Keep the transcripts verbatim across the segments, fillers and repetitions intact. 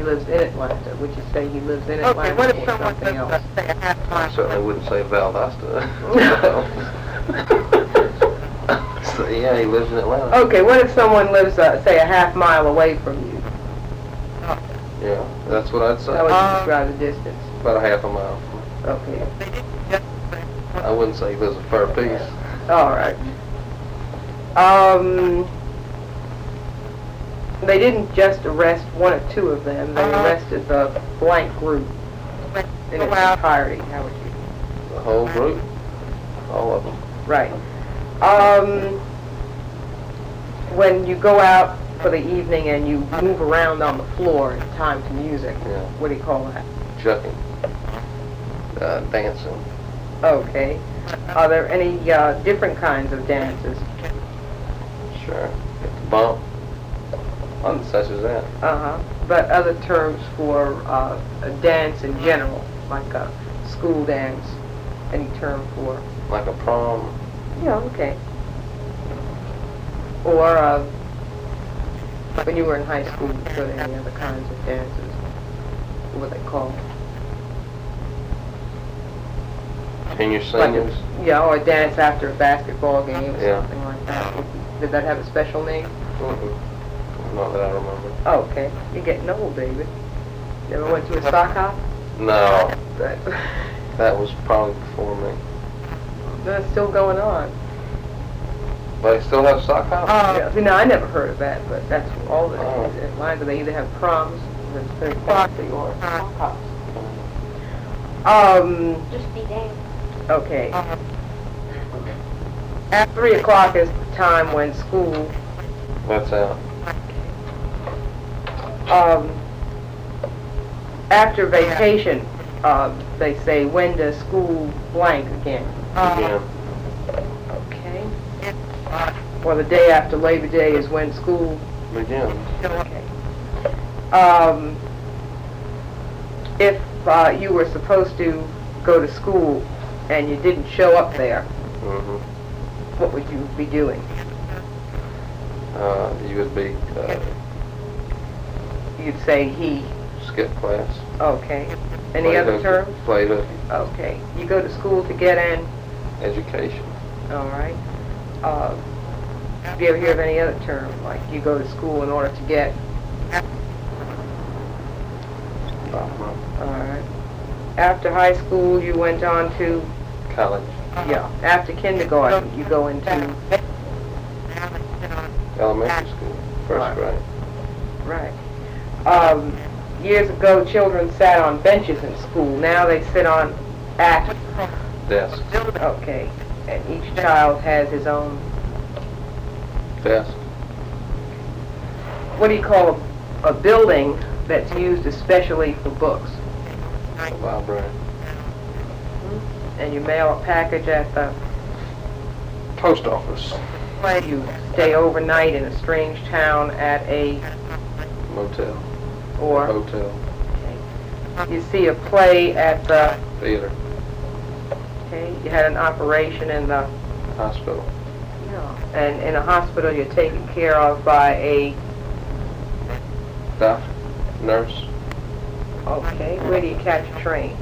he lives in Atlanta. Would you say he lives in Atlanta Okay, what if or someone something lives, else? uh, say, a half I mile? certainly wouldn't say Valdosta. So, yeah, he lives in Atlanta. Okay, what if someone lives, uh, say, a half mile away from you? Yeah, that's what I'd say. How would you Um, describe the distance? About a half a mile. Okay. They didn't just say what- I wouldn't say he lives a fair piece. All right. Um, they didn't just arrest one or two of them. They Uh-huh. arrested the blank group went in go its out. entirety. How would you? The whole group, all of them. Right. Um, when you go out for the evening and you move around on the floor in time to music, Yeah. what do you call that? Chucking, uh, dancing. Okay. Are there any uh, different kinds of dances? Sure. Get the bump. Um, such as that. Uh-huh. But other terms for uh, a dance in general, like a school dance, any term for? Like a prom. Yeah, okay. Or uh, when you were in high school, did you go to any other kinds of dances? What were they called? Senior Like singers. a, yeah, or a dance after a basketball game or Yeah. something like that. Did that have a special name? Mm-mm. Not that I remember. Oh, okay. You're getting old, David. Never went to a sock hop? No, That, that was probably before me. that's still going on. But they still have sock hops? Uh, Yeah, see, now I never heard of that, but that's all that Oh. it is. In Atlanta, they either have proms, that's very fancy, or sock hops. Um, Just be damned. okay. uh, At three o'clock is the time when school, That's out. um, after vacation, uh, they say, when does school blank again? uh, Again. Okay. it's, uh, Or the day after Labor Day is when school, Again. okay. Um, if uh, you were supposed to go to school and you didn't show up there, Mm-hmm. what would you be doing? Uh, you would be, uh, You'd say he, skip class. okay. Any Play other hooky. terms? Play hooky. Okay. You go to school to get an, Education. all right. Uh, do you ever hear of any other term, like you go to school in order to get, Uh-huh. all right. After high school, you went on to, College. yeah, after kindergarten, you go into, Elementary school. First grade. right. Um, years ago, children sat on benches in school. Now they sit on at, Desk. okay. And each child has his own, Desk. what do you call a, a building that's used especially for books? A library. And you mail a package at the, Post office. you stay overnight in a strange town at a, Motel. or Hotel. you see a play at the, Theater. okay, you had an operation in the, Hospital. yeah, and in a hospital you're taken care of by a, Doctor. Nurse. okay, where do you catch a train?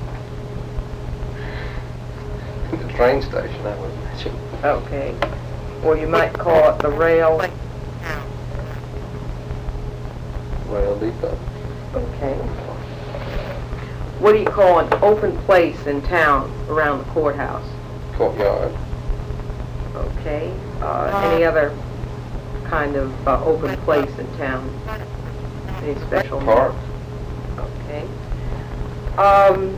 The train station, I would imagine. Okay, or you might call it the rail, Rail depot. okay. What do you call an open place in town around the courthouse? Courtyard. Okay, uh, any other kind of uh, open place in town? Any special? Park. Okay. Um,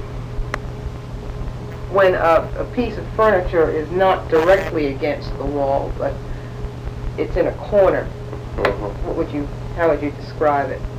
when a, a piece of furniture is not directly against the wall, but it's in a corner, Mm-hmm. what would you, how would you describe it?